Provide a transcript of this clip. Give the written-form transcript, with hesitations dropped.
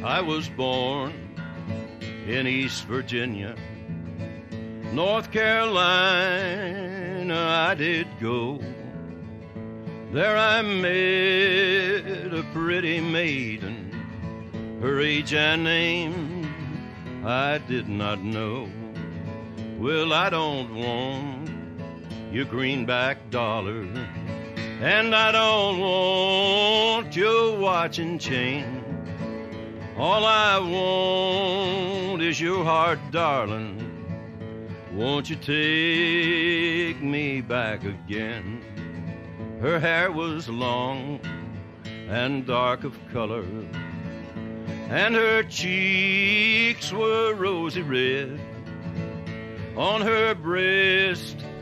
I was born in East Virginia. North Carolina I did go. There I met a pretty maiden. Her age and name I did not know. Well, I don't want your greenback dollar, and I don't want your watch and chain. All I want is your heart, darling. Won't you take me back again? Her hair was long and dark of color, and her cheeks were rosy red. On her breast